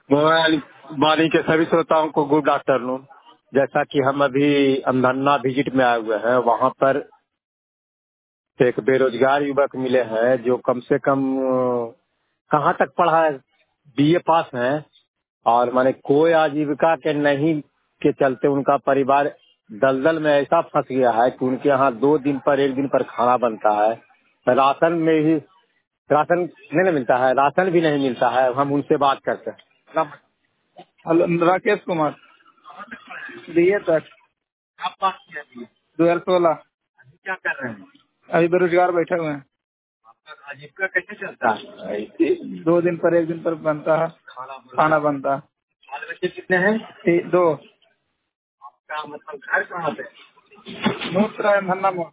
Mobile वाणी के सभी श्रोताओं को गुड आफ्टरनून। जैसा कि हम अभी अंधन्ना विजिट में आए हुए हैं, वहाँ पर एक बेरोजगार युवक मिले हैं जो कम से कम कहाँ तक पढ़ा है, बीए पास हैं। और माने कोई आजीविका के नहीं के चलते उनका परिवार दलदल में ऐसा फंस गया है कि उनके यहाँ 2 दिन पर 1 दिन पर खाना बनता है। राशन में ही राशन नहीं मिलता है, राशन भी नहीं मिलता है। हम उनसे बात करते हैं। हेलो, राकेश कुमार, बीए तक, आप बात किया जी। 2016। अभी क्या कर रहे हैं? अभी बेरोजगार बैठे हुए हैं। आपका आजीविका कैसे चलता है? 2 दिन पर 1 दिन पर बनता है, खाना बनता है। बाल बच्चे कितने हैं? 2। आपका मतलब घर कहाँ पे? नूतरा धन्ना मोड़।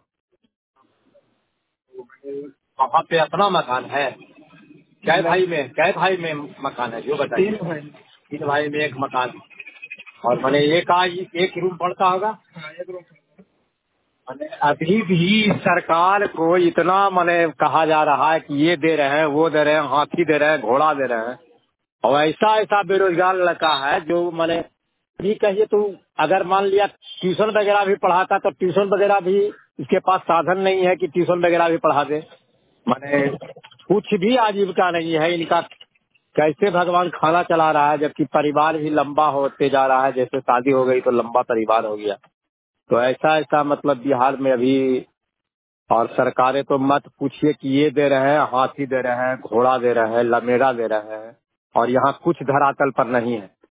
वहाँ पे अपना मकान है? कै भाई में मकान है जो बताइए। 3 भाई। 3 भाई में एक मकान। और मैंने एक रूम पड़ता होगा। हाँ, 1 रूम। मैंने अभी भी सरकार को इतना मैंने कहा जा रहा है कि ये दे रहे हैं, वो दे रहे हैं, हाथी दे रहे हैं, घोड़ा दे रहे हैं। और ऐसा ऐसा बेरोजगार लड़का है जो मैंने भी कहिए तो अगर मान लिया ट्यूशन वगैरह भी पढ़ाता तो ट्यूशन वगैरह भी इसके पास साधन नहीं है कि ट्यूशन वगैरह भी पढ़ा दे। मैंने कुछ भी आजीविका नहीं है इनका। कैसे भगवान खाना चला रहा है जबकि परिवार भी लंबा होते जा रहा है। जैसे शादी हो गई तो लंबा परिवार हो गया। तो ऐसा ऐसा मतलब बिहार में अभी। और सरकारें तो मत पूछिए कि ये दे रहे हैं, हाथी दे रहे हैं, घोड़ा दे रहे हैं, लमेड़ा दे रहे हैं। और यहाँ कुछ धरातल पर नहीं है।